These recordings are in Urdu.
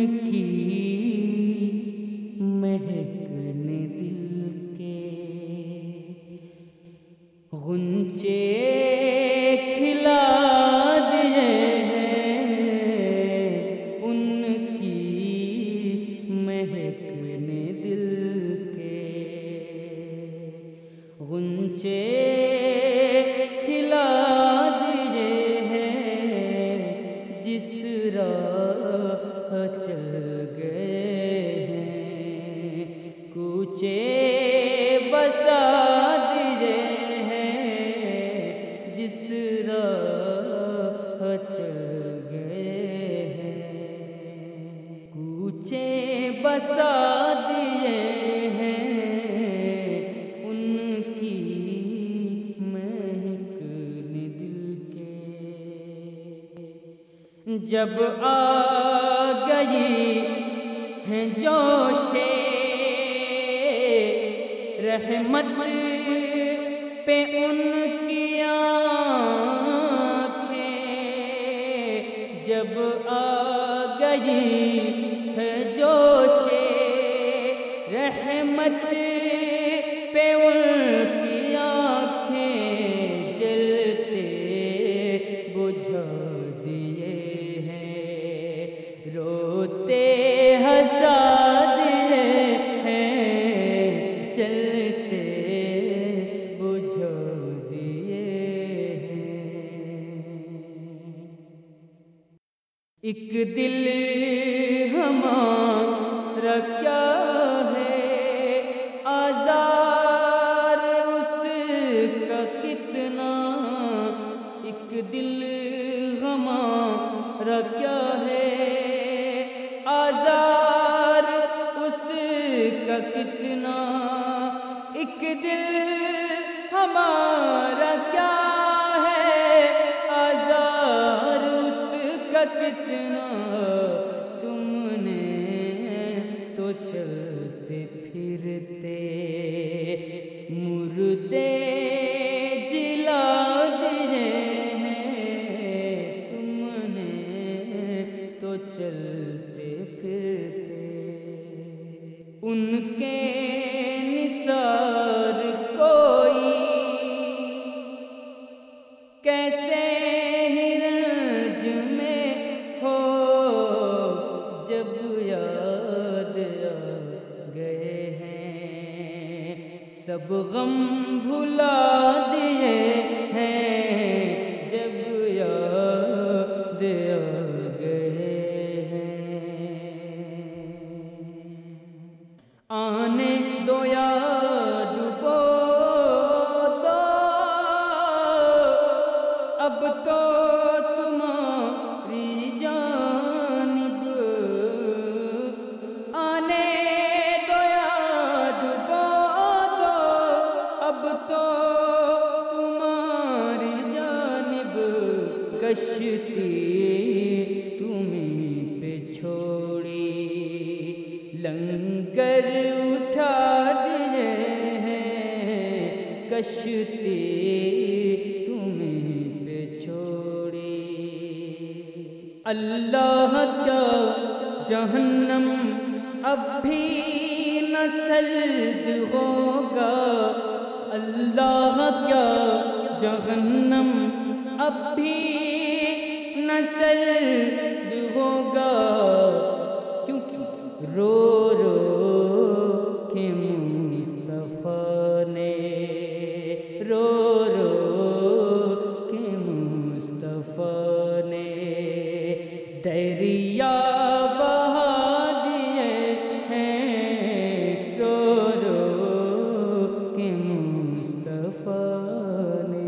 کی مہک نے دل کے غنچے کھلا دیے ہیں، ان کی مہک نے دل کے غنچے کھلا دیے ہیں، جس راہ چل گئے ہیں کوچے بسا دیے ہیں، جس راہ چل گئے ہیں کوچے بسا دیے ہیں، ان کی مہک نے دل کے جب آ گئی ہیں جوشے رحمت پہ ان کی آنکھیں، جب آ گئی ہے جوشے رحمت پہ ان کی آنکھیں، جلتے بجھا دیے ہیں، روتے ہنسا دیے ہیں، چلتے بجھا دیے ہیں۔ ایک دل ہمارا کیا ہے آزار اس کا کتنا، ایک دل ہمارا کیا ہے آزار اس کا کتنا، ایک دل ہمارا کیا ہے آزار اس کا کتنا، تم نے تو چلتے پھرتے مردے جلا دیے ہیں، تم نے تو چلتے پھرتے ان کے نثار کوئی کیسے ہی رنج میں ہو، جب یاد آ گئے ہیں سب غم بھلا دیے ہیں، جب یاد آ گئے ہیں آنے دو یاد ڈبو دو اب تو تمہاری جانب، آنے دو یاد ڈبو دو اب تو تمہاری جانب، کشتی تمہیں پہ چھوڑی لنگر اٹھا دیے ہیں، کشتی تمہیں پہ چھوڑی، اللہ کیا جہنم اب بھی نہ سرد ہوگا، اللہ کیا جہنم اب بھی نہ سرد ہوگا، کیونکہ رو رو کے مصطفیٰ نے، رو رو کے مصطفیٰ نے دریا بہا دیے ہیں، رو رو کے مصطفیٰ نے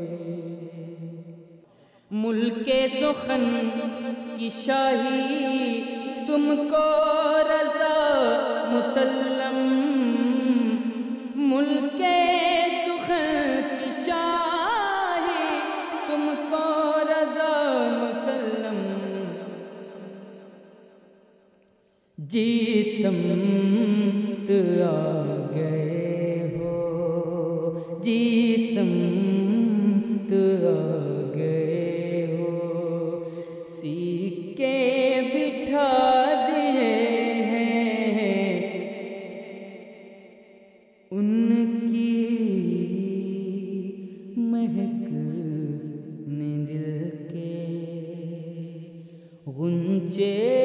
ملک سخن کی شاہی تم کو رضا مسلم، ملک سخن کی شاہی تم کو رضا مسلم، جی سمت آ گئے ہو، جی سمت آ گئے ہو، سیکھے بٹھا دی ان کی مہک نے دل کے غنچے